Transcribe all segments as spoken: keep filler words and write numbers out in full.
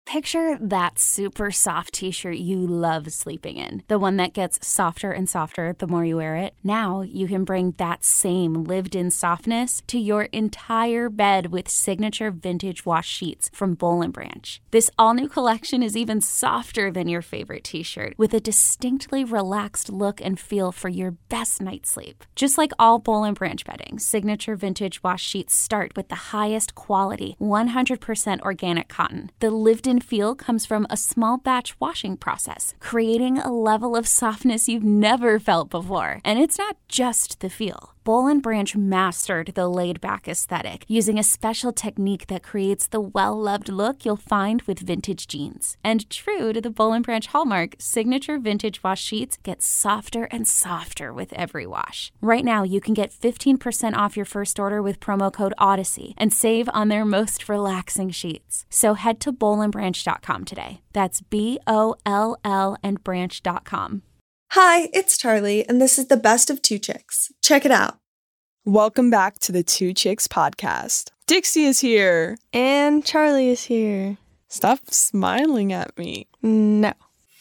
Picture that super soft t-shirt you love sleeping in, the one that gets softer and softer the more you wear it. Now you can bring that same lived-in softness to your entire bed with signature vintage wash sheets from Boll and Branch. This all-new collection is even softer than your favorite t-shirt, with a distinctly relaxed look and feel for your best night's sleep. Just like all Boll and Branch bedding, signature vintage wash sheets start with the highest quality, one hundred percent organic cotton. The lived-in feel comes from a small batch washing process, creating a level of softness you've never felt before. And it's not just the feel. Boll and Branch mastered the laid-back aesthetic using a special technique that creates the well-loved look you'll find with vintage jeans. And true to the Boll and Branch hallmark, signature vintage wash sheets get softer and softer with every wash. Right now, you can get fifteen percent off your first order with promo code Odyssey and save on their most relaxing sheets. So head to boll and branch dot com today. That's B O L L and branch dot com. Hi, it's Charlie, and this is the Best of Two Chicks. Check it out. Welcome back to the Two Chicks podcast. Dixie is here. And Charlie is here. Stop smiling at me. No.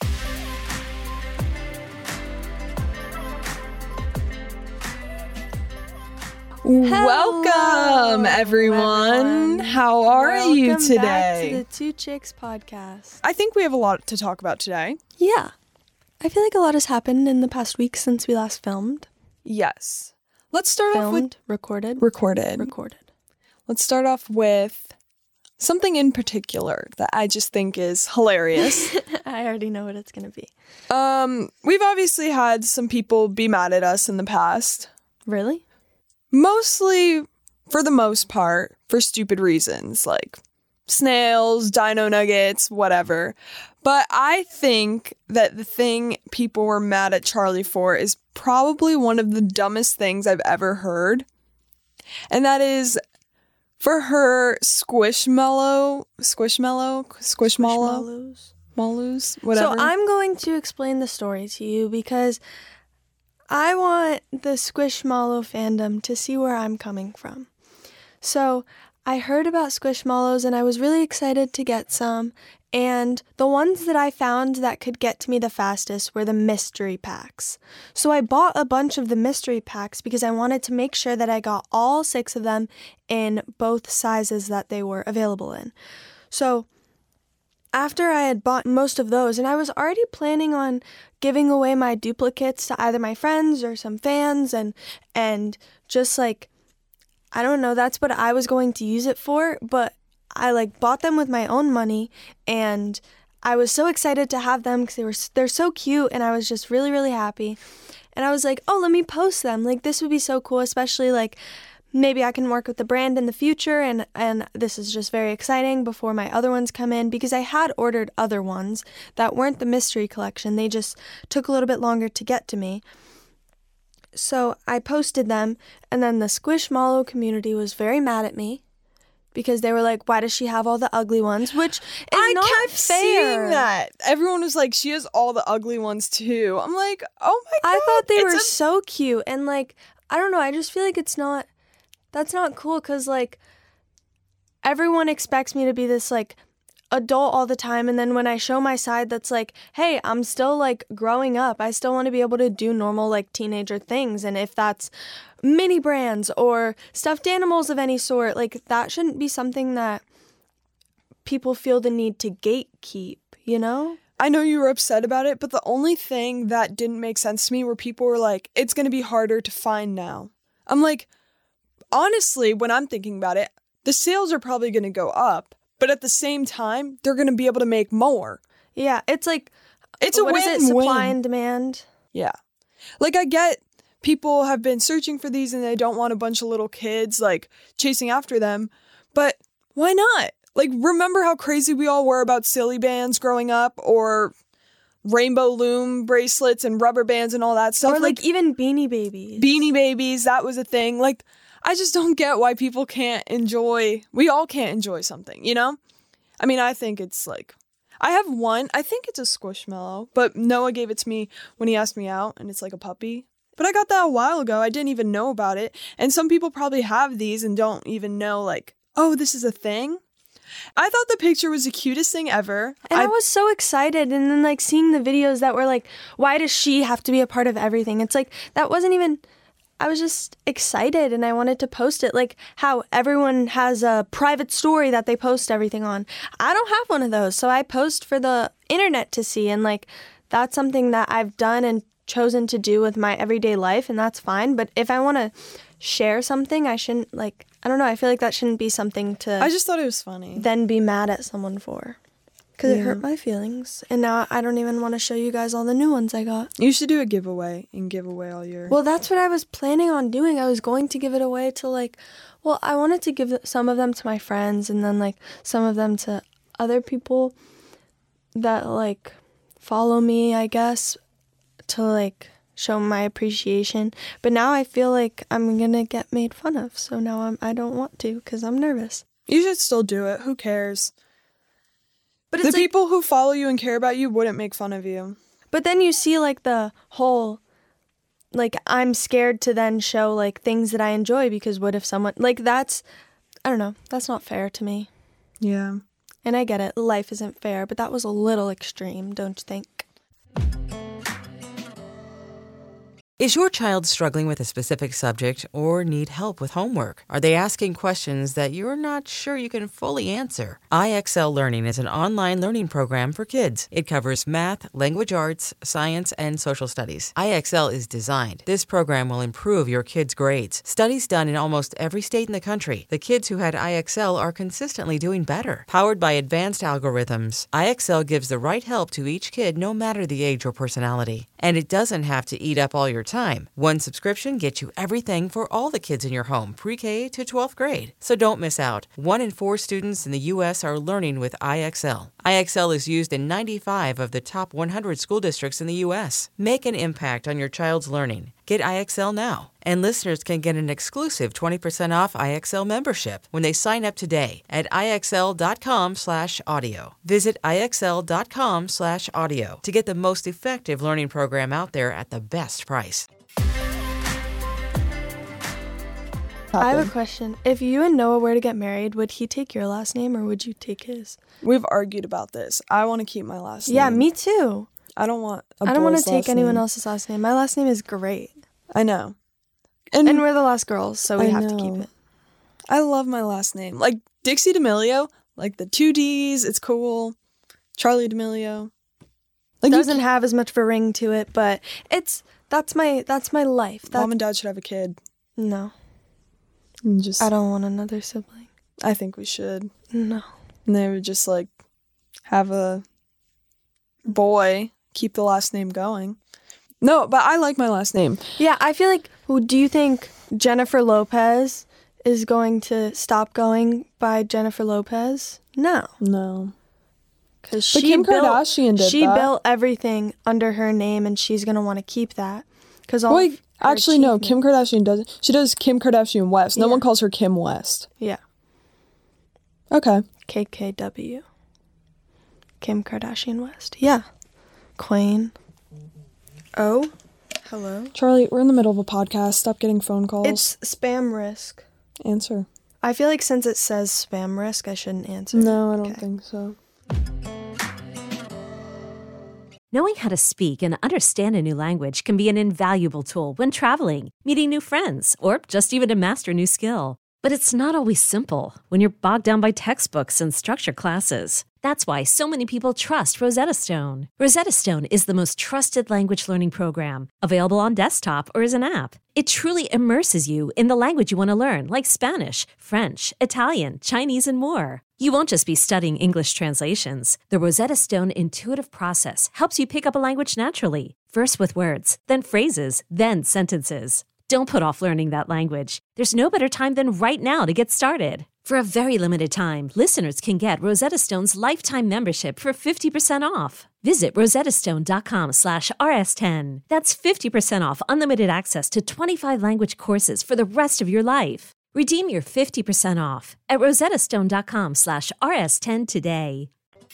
Welcome, everyone. everyone. How are Welcome you today? Back to the Two Chicks podcast. I think we have a lot to talk about today. Yeah. I feel like a lot has happened in the past week since we last filmed. Yes. Let's start filmed, off with recorded. recorded. Recorded. Let's start off with something in particular that I just think is hilarious. I already know what it's going to be. Um, we've obviously had some people be mad at us in the past. Really? Mostly, for the most part, for stupid reasons, like snails, dino nuggets, whatever. But I think that the thing people were mad at Charlie for is probably one of the dumbest things I've ever heard. And that is for her squishmallow, squishmallow, squishmallow, Squishmallows. mallows, whatever. So I'm going to explain the story to you because I want the Squishmallow fandom to see where I'm coming from. So I heard about Squishmallows and I was really excited to get some. And the ones that I found that could get to me the fastest were the mystery packs. So I bought a bunch of the mystery packs because I wanted to make sure that I got all six of them in both sizes that they were available in. So after I had bought most of those, and I was already planning on giving away my duplicates to either my friends or some fans and and just like, I don't know, that's what I was going to use it for, but I like bought them with my own money and I was so excited to have them because they were they're so cute and I was just really, really happy. And I was like, oh, let me post them. Like, this would be so cool, especially like maybe I can work with the brand in the future, and, and this is just very exciting before my other ones come in, because I had ordered other ones that weren't the mystery collection. They just took a little bit longer to get to me. So I posted them, and then the Squishmallow community was very mad at me because they were like, why does she have all the ugly ones? Which is I not kept fair. seeing that. Everyone was like, she has all the ugly ones too. I'm like, oh my God. I thought they it's were a- so cute, and like, I don't know, I just feel like it's not, that's not cool, because like everyone expects me to be this like adult all the time, and then when I show my side that's like, hey, I'm still like growing up, I still want to be able to do normal like teenager things, and if that's mini brands or stuffed animals of any sort, like that shouldn't be something that people feel the need to gatekeep, you know? I know you were upset about it, but the only thing that didn't make sense to me were people were like, it's going to be harder to find now. I'm like, honestly, when I'm thinking about it, the sales are probably going to go up, but at the same time, they're going to be able to make more. Yeah, it's like, It's a what is it, win-win. supply and demand? Yeah. Like, I get people have been searching for these and they don't want a bunch of little kids, like, chasing after them, but why not? Like, remember how crazy we all were about silly bands growing up, or rainbow loom bracelets and rubber bands and all that stuff? Or like, like even Beanie Babies. Beanie Babies, that was a thing. Like, I just don't get why people can't enjoy, we all can't enjoy something, you know? I mean, I think it's like, I have one, I think it's a Squishmallow, but Noah gave it to me when he asked me out, and it's like a puppy. But I got that a while ago, I didn't even know about it, and some people probably have these and don't even know, like, oh, this is a thing. I thought the picture was the cutest thing ever. And I, I was so excited. And then like seeing the videos that were like, why does she have to be a part of everything? It's like, that wasn't even, I was just excited and I wanted to post it. Like how everyone has a private story that they post everything on. I don't have one of those. So I post for the internet to see. And like, that's something that I've done and chosen to do with my everyday life. And that's fine. But if I want to share something, I shouldn't like, I don't know. I feel like that shouldn't be something to I just thought it was funny. then be mad at someone for. Because Yeah. it hurt my feelings. And now I don't even want to show you guys all the new ones I got. You should do a giveaway and give away all your... Well, that's what I was planning on doing. I was going to give it away to like, well, I wanted to give some of them to my friends and then like some of them to other people that like follow me, I guess, to like show my appreciation. But now I feel like I'm going to get made fun of. So now I'm, I don't want to because I'm nervous. You should still do it. Who cares? But The it's like, people who follow you and care about you wouldn't make fun of you. but then you see like the whole, like I'm scared to then show like things that I enjoy because what if someone, like that's, I don't know, that's not fair to me. Yeah. And I get it, life isn't fair, but that was a little extreme, don't you think? Is your child struggling with a specific subject or need help with homework? Are they asking questions that you're not sure you can fully answer? I X L Learning is an online learning program for kids. It covers math, language arts, science, and social studies. I X L is designed. This program will improve your kids' grades. Studies done in almost every state in the country. The kids who had I X L are consistently doing better. Powered by advanced algorithms, I X L gives the right help to each kid no matter the age or personality. And it doesn't have to eat up all your time. One subscription gets you everything for all the kids in your home, pre-K to twelfth grade. So don't miss out. One in four students in the U S are learning with I X L. I X L is used in ninety-five of the top one hundred school districts in the U S. Make an impact on your child's learning. Get I X L now. And listeners can get an exclusive twenty percent off I X L membership when they sign up today at IXL.com slash audio. Visit IXL.com slash audio to get the most effective learning program out there at the best price. I have a question. If you and Noah were to get married, would he take your last name or would you take his? We've argued about this. I want to keep my last Yeah, name. me too. I don't want a I don't want boy's to take last anyone name. else's last name. My last name is great. I know. And, And we're the last girls, so we I have to keep know. it. I love my last name. Like Dixie D'Amelio, like the two D's, it's cool. Charlie D'Amelio. Like you Doesn't have as much of a ring to it, but it's that's my that's my life. That, Mom and Dad should have a kid. no, And just I don't want another sibling. I think we should. No. And they would just like have a boy, keep the last name going. No, but I like my last name. Yeah, I feel like. Well, do you think Jennifer Lopez is going to stop going by Jennifer Lopez? No, No. because But she Kim built, Kardashian did She that. built everything under her name, and she's gonna want to keep that. Because all Well, of her actually, no. Kim achievements- Kardashian does. She does Kim Kardashian West. No Yeah. one calls her Kim West. Yeah, Okay. K K W. Kim Kardashian West. Yeah, Queen. Oh, hello. Charlie, we're in the middle of a podcast. Stop getting phone calls. It's spam risk. Answer. I feel like since it says spam risk, I shouldn't answer. No, I don't Okay. think so. Knowing how to speak and understand a new language can be an invaluable tool when traveling, meeting new friends, or just even to master a new skill. But it's not always simple when you're bogged down by textbooks and structured classes. That's why so many people trust Rosetta Stone. Rosetta Stone is the most trusted language learning program, available on desktop or as an app. It truly immerses you in the language you want to learn, like Spanish, French, Italian, Chinese, and more. You won't just be studying English translations. The Rosetta Stone intuitive process helps you pick up a language naturally, first with words, then phrases, then sentences. Don't put off learning that language. There's no better time than right now to get started. For a very limited time, listeners can get Rosetta Stone's lifetime membership for fifty percent off. Visit rosettastone.com slash rs10. That's fifty percent off unlimited access to twenty-five language courses for the rest of your life. Redeem your fifty percent off at rosettastone.com slash rs10 today.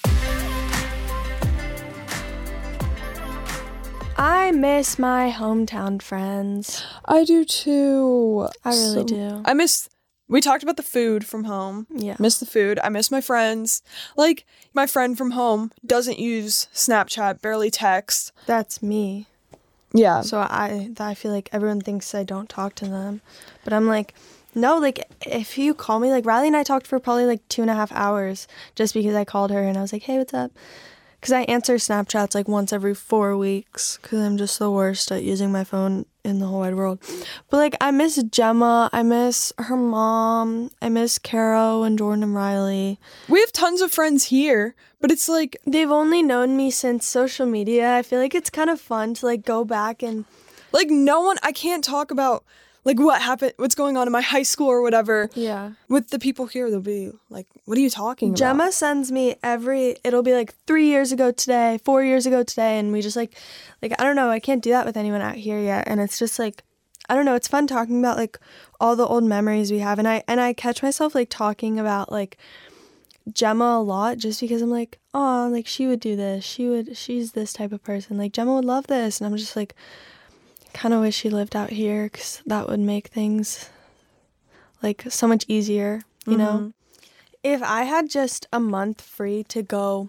I miss my hometown friends. I do too. I really So- do. I miss We talked about the food from home. Yeah. Miss the food. I miss my friends. Like, my friend from home doesn't use Snapchat, barely text. That's me. Yeah. So I I feel like everyone thinks I don't talk to them. But I'm like, no, like, if you call me, like, Riley and I talked for probably, like, two and a half hours just because I called her and I was like, hey, what's up? Because I answer Snapchats, like, once every four weeks because I'm just the worst at using my phone in the whole wide world. But, like, I miss Gemma. I miss her mom. I miss Caro and Jordan and Riley. We have tons of friends here, but it's like... They've only known me since social media. I feel like it's kind of fun to, like, go back and... Like, no one... I can't talk about... Like, what happened, what's going on in my high school or whatever. Yeah. With the people here, they'll be like, what are you talking about? Gemma sends me every, it'll be like three years ago today, four years ago today, and we just like, like, I don't know, I can't do that with anyone out here yet. And it's just like, I don't know, it's fun talking about like all the old memories we have. And I, and I catch myself like talking about like Gemma a lot just because I'm like, oh, like she would do this. She would, she's this type of person. Like Gemma would love this. And I'm just like, kind of wish she lived out here because that would make things like so much easier, you mm-hmm. know? If I had just a month free to go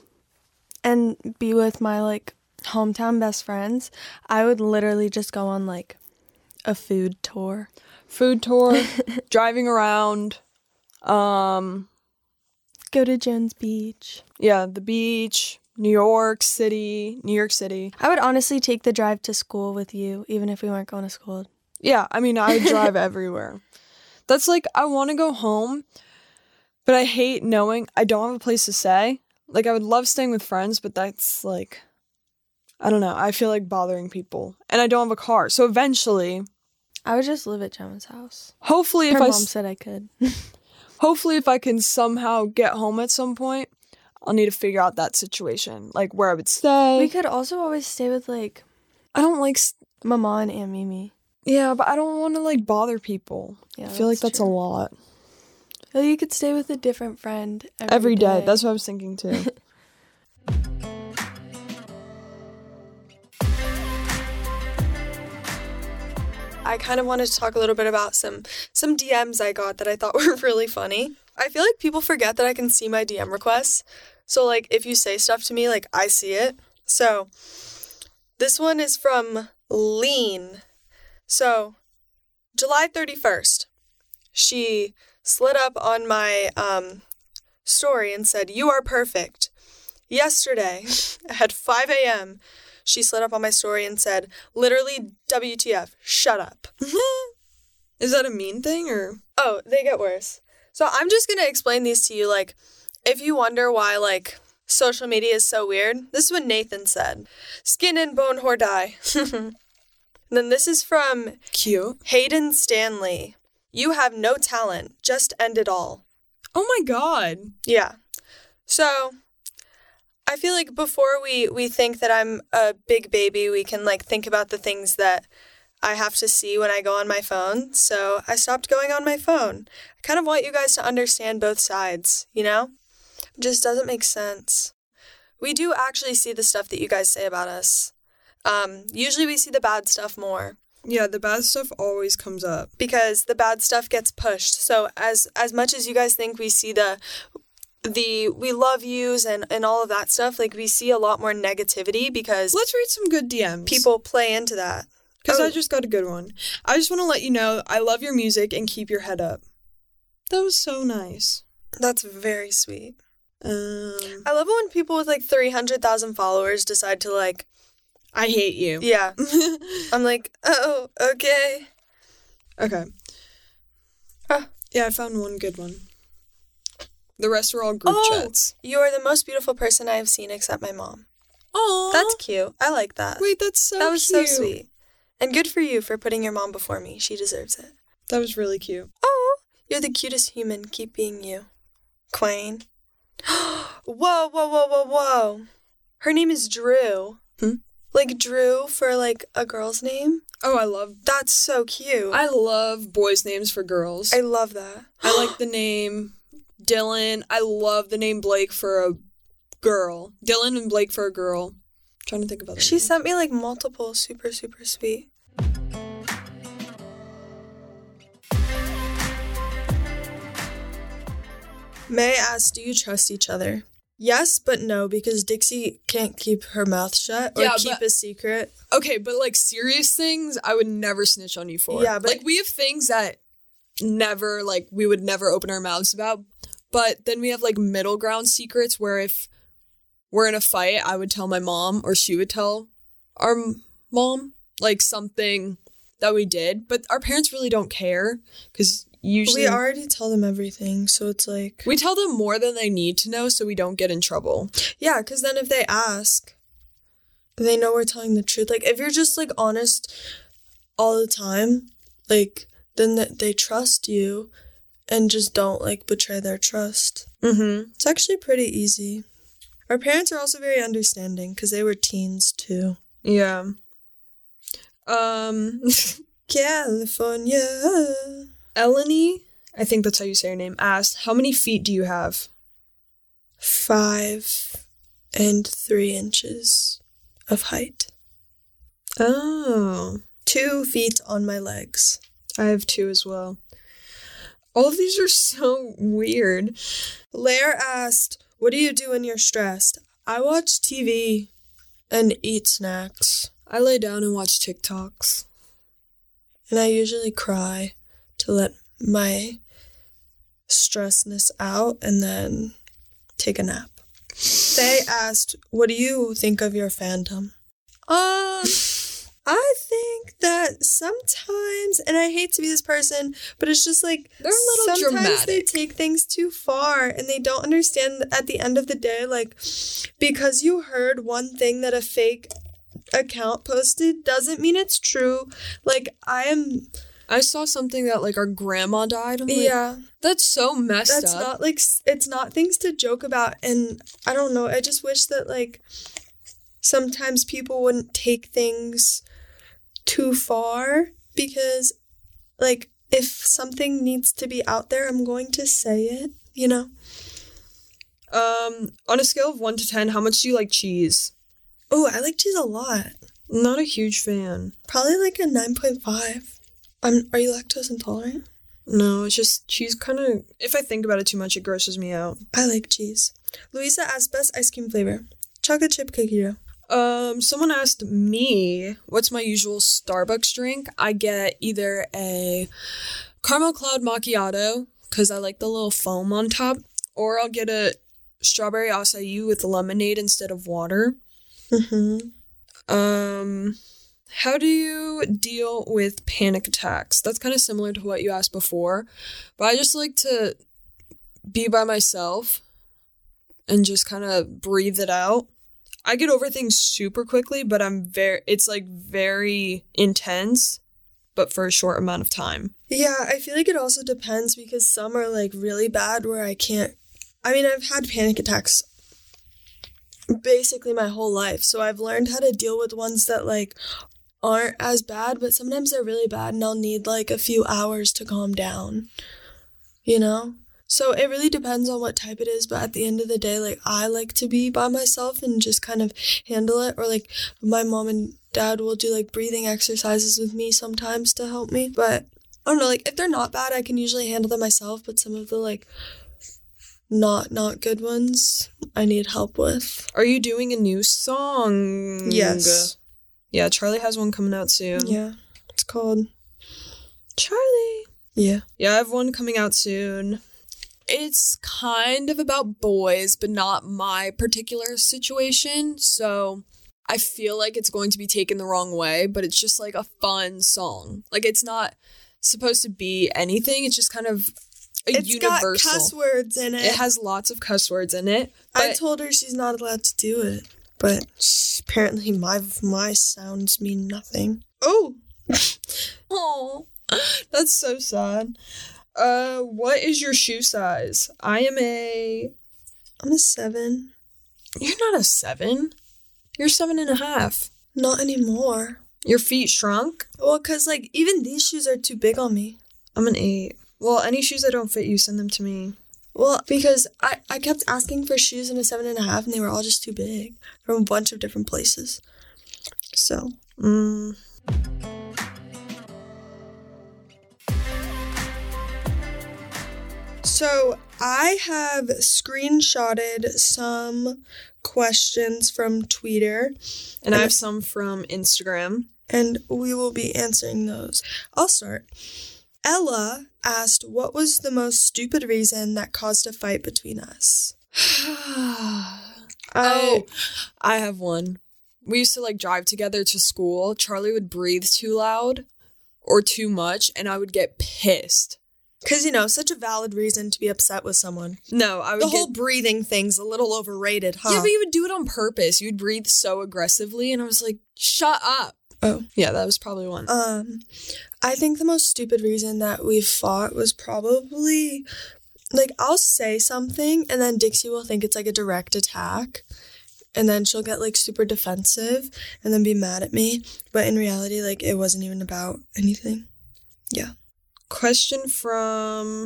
and be with my like hometown best friends, I would literally just go on like a food tour. Food tour, driving around, um, go to Jones Beach. Yeah, the beach. New York City, New York City. I would honestly take the drive to school with you, even if we weren't going to school. Yeah, I mean, I would drive everywhere. That's like, I want to go home, but I hate knowing I don't have a place to stay. Like, I would love staying with friends, but that's like, I don't know. I feel like bothering people. And I don't have a car. So eventually... I would just live at Gemma's house. Hopefully if Her I... mom said I could. Hopefully if I can somehow get home at some point, I'll need to figure out that situation, like where I would stay. We could also always stay with, like... I don't like... St- Mama and Aunt Mimi. Yeah, but I don't want to, like, bother people. Yeah, I feel like that's true. a lot. Well, you could stay with a different friend every, every day. day. That's what I was thinking, too. I kind of wanted to talk a little bit about some some D Ms I got that I thought were really funny. I feel like people forget that I can see my D M requests. So, like, if you say stuff to me, like, I see it. So, this one is from Lean. So, July thirty-first, she slid up on my um, story and said, "You are perfect." Yesterday, at five a.m., she slid up on my story and said, literally, W T F, shut up. Is that a mean thing, or? Oh, they get worse. So I'm just going to explain these to you, like, if you wonder why, like, social media is so weird, this is what Nathan said. Skin and bone whore die. Then this is from... Cute. Hayden Stanley. You have no talent. Just end it all. Oh my god. Yeah. So... I feel like before we, we think that I'm a big baby, we can, like, think about the things that I have to see when I go on my phone. So I stopped going on my phone. I kind of want you guys to understand both sides, you know? It just doesn't make sense. We do actually see the stuff that you guys say about us. Um, usually we see the bad stuff more. Yeah, the bad stuff always comes up. Because the bad stuff gets pushed. So as as much as you guys think we see the... the we love yous and, and all of that stuff, like, we see a lot more negativity because... Let's read some good D Ms. People play into that. Because oh. I just got a good one. I just want to let you know I love your music and keep your head up. That was so nice. That's very sweet. Um, I love it when people with, like, three hundred thousand followers decide to, like... I hate you. Yeah. I'm like, oh, okay. Okay. Huh. Yeah, I found one good one. The rest are all group oh, chats. You are the most beautiful person I have seen except my mom. Aww. That's cute. I like that. Wait, that's so cute. That was cute. so sweet. And good for you for putting your mom before me. She deserves it. That was really cute. Oh, you're the cutest human. Keep being you. Quain. Whoa, whoa, whoa, whoa, whoa. Her name is Drew. Hmm? Like Drew for, like, a girl's name? Oh, I love... That's so cute. I love boys' names for girls. I love that. I like the name... Dylan. I love the name Blake for a girl. Dylan and Blake for a girl. I'm trying to think about that. She name. sent me, like, multiple super, super sweet. May I ask, do you trust each other? Yes, but no, because Dixie can't keep her mouth shut or Yeah, keep but- a secret. Okay, but like serious things, I would never snitch on you for. Yeah, but- like we have things that never, like we would never open our mouths about. But then we have like middle ground secrets where if we're in a fight, I would tell my mom or she would tell our m- mom like something that we did. But our parents really don't care because usually We already tell them everything, so it's like... we tell them more than they need to know so we don't get in trouble. Yeah, because then if they ask, they know we're telling the truth. Like, if you're just, like, honest all the time, like, then th- they trust you and just don't, like, betray their trust. Mm-hmm. It's actually pretty easy. Our parents are also very understanding because they were teens, too. Yeah. Um, California. Eleni, I think that's how you say her name, asked, how many feet do you have? Five and three inches of height. Oh, Two feet on my legs. I have two as well. All of these are so weird. Lair asked, what do you do when you're stressed? I watch T V and eat snacks. I lay down and watch TikToks. And I usually cry to let my stressness out and then take a nap. They asked, what do you think of your fandom? Um, I think that sometimes, and I hate to be this person, but it's just like, They're a little sometimes they dramatic. take things too far and they don't understand at the end of the day, like, because you heard one thing that a fake account posted doesn't mean it's true. Like, I am... I saw something that like our grandma died. I'm like, Yeah, that's so messed that's up. not like s- it's not things to joke about, and I don't know. I just wish that like sometimes people wouldn't take things too far because like if something needs to be out there, I'm going to say it. You know. Um, on a scale of one to ten, how much do you like cheese? Oh, I like cheese a lot. Not a huge fan. Probably like a nine point five. I'm. Are you lactose intolerant? No, it's just cheese kind of, if I think about it too much, it grosses me out. I like cheese. Louisa asked best ice cream flavor. Chocolate chip cookie dough. Um, someone asked me, what's my usual Starbucks drink? I get either a caramel cloud macchiato, because I like the little foam on top, or I'll get a strawberry acai with lemonade instead of water. Mm-hmm. Um, how do you deal with panic attacks? That's kind of similar to what you asked before, but I just like to be by myself and just kind of breathe it out. I get over things super quickly, but I'm very, it's like very intense, but for a short amount of time. Yeah, I feel like it also depends because some are like really bad where I can't. I mean, I've had panic attacks basically my whole life, so I've learned how to deal with ones that like aren't as bad, but sometimes they're really bad and I'll need like a few hours to calm down, you know? So it really depends on what type it is, but at the end of the day, like I like to be by myself and just kind of handle it, or like my mom and dad will do like breathing exercises with me sometimes to help me, but I don't know, like if they're not bad, I can usually handle them myself, but some of the like not not good ones I need help with. Are you doing a new song? Yes. Yeah, Charlie has one coming out soon. Yeah. It's called Charlie. Yeah. Yeah, I have one coming out soon. It's kind of about boys, but not my particular situation. So I feel like it's going to be taken the wrong way, but it's just like a fun song. Like it's not supposed to be anything. It's just kind of a It's universal. got cuss words in it. It has lots of cuss words in it. I But told her she's not allowed to do it, but sh- apparently my my sounds mean nothing. Oh. oh, that's so sad. Uh, what is your shoe size? I am a. I'm a seven. You're not a seven. You're seven and a half. Not anymore. Your feet shrunk? Well, because, like, even these shoes are too big on me. I'm an eight. Well, any shoes that don't fit you, send them to me. Well, because I, I kept asking for shoes in a seven and a half, and they were all just too big from a bunch of different places. So. Mm. So, I have screenshotted some questions from Twitter. And I have some from Instagram. And we will be answering those. I'll start. Ella asked, what was the most stupid reason that caused a fight between us? Oh, I have one. We used to like drive together to school. Charlie would breathe too loud or too much, and I would get pissed. Because, you know, such a valid reason to be upset with someone. No, I would The get... whole breathing thing's a little overrated, huh? Yeah, but you would do it on purpose. You'd breathe so aggressively, and I was like, shut up. Oh. Yeah, that was probably one. Um, I think the most stupid reason that we fought was probably, like, I'll say something, and then Dixie will think it's, like, a direct attack. And then she'll get, like, super defensive and then be mad at me. But in reality, like, it wasn't even about anything. Yeah. Question from...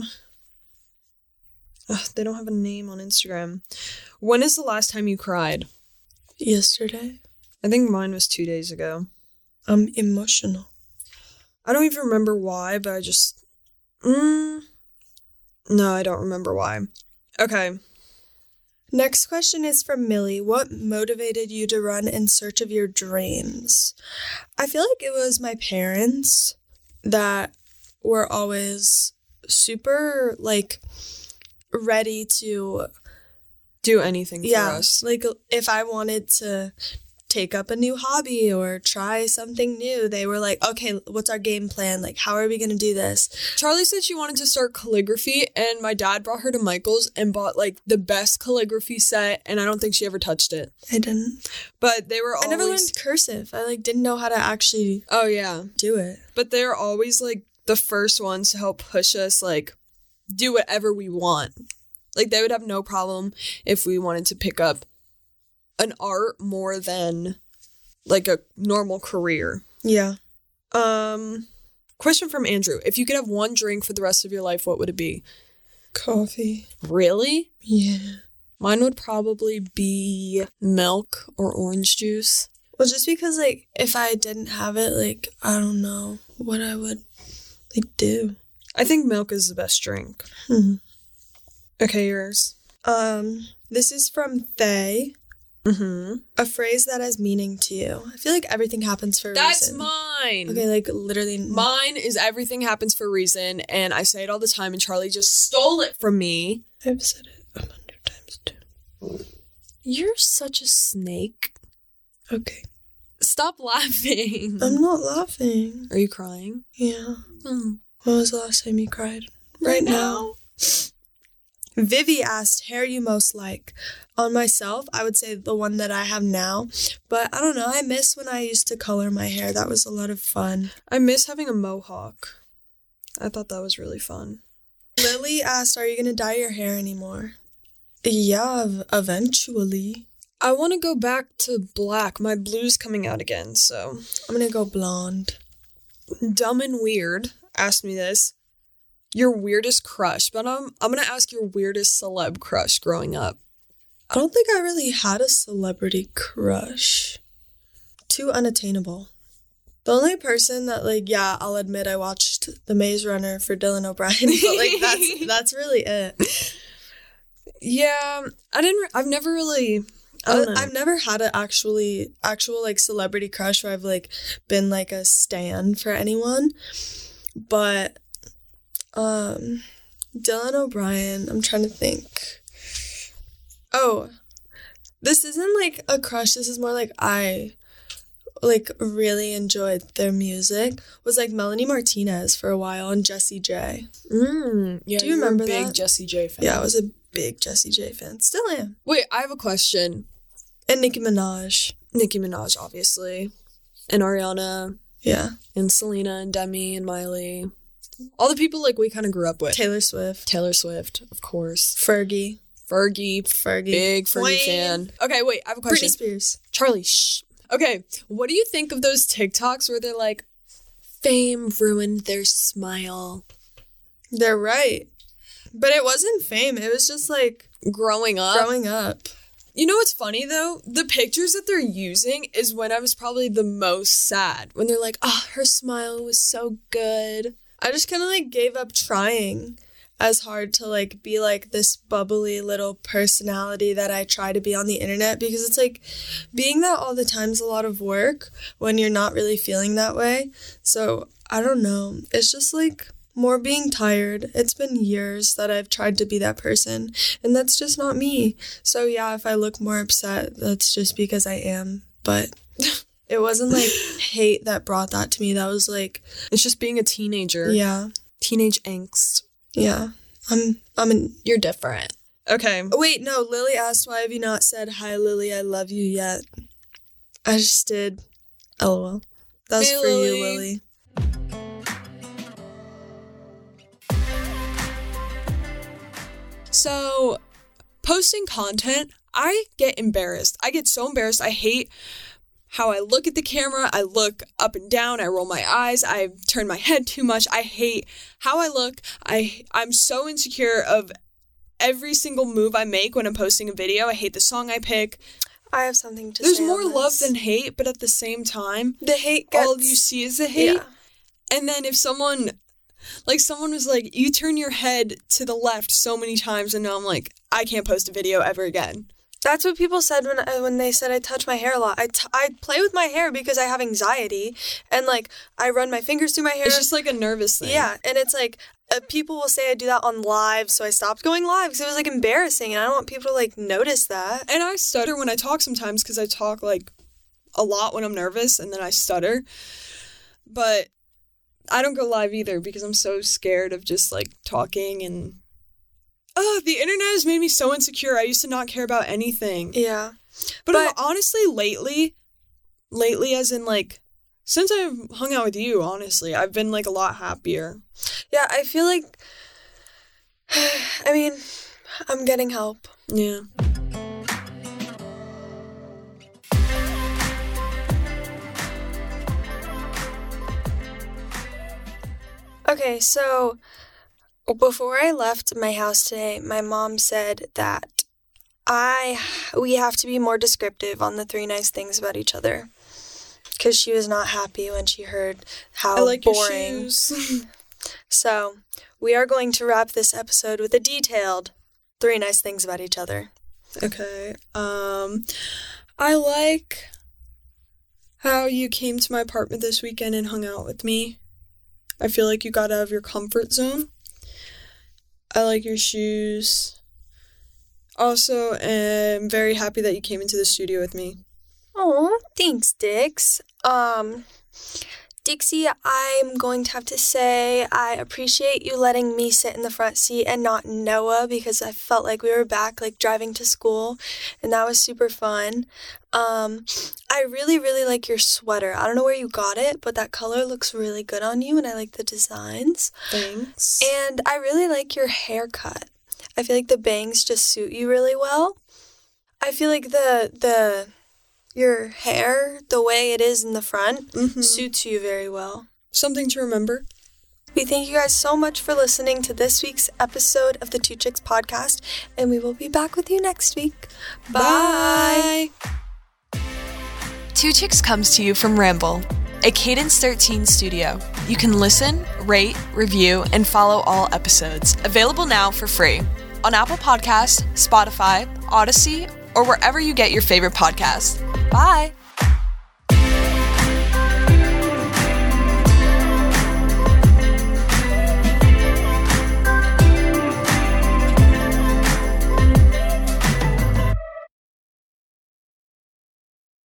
Ugh, they don't have a name on Instagram. When is the last time you cried? Yesterday. I think mine was two days ago. I'm emotional. I don't even remember why, but I just... Mm, no, I don't remember why. Okay. Next question is from Millie. What motivated you to run in search of your dreams? I feel like it was my parents that were always super, like, ready to do anything for yeah, us. Like, if I wanted to take up a new hobby or try something new, they were like, okay, what's our game plan? Like, how are we going to do this? Charlie said she wanted to start calligraphy, and my dad brought her to Michael's and bought, like, the best calligraphy set, and I don't think she ever touched it. I didn't. But they were always... I never learned cursive. I, like, didn't know how to actually oh, yeah. do it. But they're always, like, the first ones to help push us, like, do whatever we want. Like, they would have no problem if we wanted to pick up an art more than, like, a normal career. Yeah. Um, question from Andrew. If you could have one drink for the rest of your life, what would it be? Coffee. Really? Yeah. Mine would probably be milk or orange juice. Well, just because, like, if I didn't have it, like, I don't know what I would, like, do. I think milk is the best drink. Hmm. Okay, yours. Um, this is from Thay. Mm-hmm. A phrase that has meaning to you. I feel like everything happens for a That's reason. mine. Okay, like, literally. Mine is everything happens for a reason, and I say it all the time, and Charlie just stole it from me. I've said it a hundred times, too. You're such a snake. Okay. Stop laughing. I'm not laughing. Are you crying? Yeah. Oh. When was the last time you cried? Right now. Vivi asked, hair you most like. On myself, I would say the one that I have now. But I don't know, I miss when I used to color my hair. That was a lot of fun. I miss having a mohawk. I thought that was really fun. Lily asked, are you going to dye your hair anymore? Yeah, ev- eventually. I want to go back to black. My blue's coming out again, so. I'm going to go blonde. Dumb and Weird asked me this. Your weirdest crush, but I'm, I'm going to ask your weirdest celeb crush growing up. I don't think I really had a celebrity crush. Too unattainable. The only person that, like, yeah, I'll admit I watched The Maze Runner for Dylan O'Brien, but, like, that's that's really it. Yeah, I didn't, re- I've never really, I don't know. I've never had an actually, actual, like, celebrity crush where I've, like, been, like, a stan for anyone. But, um, Dylan O'Brien, I'm trying to think. Oh, this isn't, like, a crush. This is more like I, like, really enjoyed their music. Was, like, Melanie Martinez for a while and Jessie J. Mm, yeah, Do you you're remember a big that? Jessie J fan. Yeah, I was a big Jessie J fan. Still am. Wait, I have a question. And Nicki Minaj. Nicki Minaj, obviously. And Ariana. Yeah. And Selena and Demi and Miley. All the people, like, we kind of grew up with. Taylor Swift. Taylor Swift, of course. Fergie. Fergie. Fergie. Big Fergie Wayne. fan. Okay, wait, I have a question. Britney Spears. Charlie, shh. Okay, what do you think of those TikToks where they're like, fame ruined their smile? They're right. But it wasn't fame. It was just, like, Growing up. growing up. You know what's funny, though? The pictures that they're using is when I was probably the most sad. When they're like, oh, her smile was so good. I just kind of, like, gave up trying as hard to like be like this bubbly little personality that I try to be on the internet, because it's like being that all the time is a lot of work when you're not really feeling that way. So I don't know. It's just like more being tired. It's been years that I've tried to be that person, and that's just not me. So yeah, if I look more upset, that's just because I am. But it wasn't like hate that brought that to me. That was like, it's just being a teenager. yeah. Teenage angst. Yeah. I'm I'm an You're different. Okay. Oh, wait, no, Lily asked, why have you not said, hi, Lily, I love you yet? I just did. LOL. That's Hey, for Lily. you, Lily. So, posting content, I get embarrassed. I get so embarrassed. I hate how I look at the camera. I look up and down. I roll my eyes. I turn my head too much. I hate how I look. I, I'm so insecure of every single move I make when I'm posting a video. I hate the song I pick. I have something to There's say more on love this. than hate, but at the same time, The hate gets... all you see is the hate. Yeah. And then if someone, like someone was like, you turn your head to the left so many times, and now I'm like, I can't post a video ever again. That's what people said when I, when they said I touch my hair a lot. I, t- I play with my hair because I have anxiety, and like I run my fingers through my hair. It's just like a nervous thing. Yeah, and it's like uh, people will say I do that on live, so I stopped going live because it was like embarrassing, and I don't want people to like notice that. And I stutter when I talk sometimes because I talk like a lot when I'm nervous, and then I stutter. But I don't go live either because I'm so scared of just like talking, and oh, the internet has made me so insecure. I used to not care about anything. Yeah, But, But- honestly, lately, lately as in like, since I've hung out with you, honestly, I've been like a lot happier. yeah. I feel like, I mean, I'm getting help. Yeah. Okay, so before I left my house today, my mom said that I we have to be more descriptive on the three nice things about each other, because she was not happy when she heard how I like boring. your shoes. So we are going to wrap this episode with a detailed three nice things about each other. Okay. Um, I like how you came to my apartment this weekend and hung out with me. I feel like you got out of your comfort zone. I like your shoes. Also, am very happy that you came into the studio with me. Oh, thanks, Dix. Um, Dixie, I'm going to have to say I appreciate you letting me sit in the front seat and not Noah, because I felt like we were back, like, driving to school, and that was super fun. Um, I really, really like your sweater. I don't know where you got it, but that color looks really good on you, and I like the designs. Thanks. And I really like your haircut. I feel like the bangs just suit you really well. I feel like the the your hair, the way it is in the front, Mhm. suits you very well. Something to remember. We thank you guys so much for listening to this week's episode of the Two Chicks podcast, and we will be back with you next week. Bye. Two Chicks comes to you from Ramble, a Cadence thirteen studio. You can listen, rate, review, and follow all episodes. Available now for free on Apple Podcasts, Spotify, Odyssey, or wherever you get your favorite podcasts. Bye!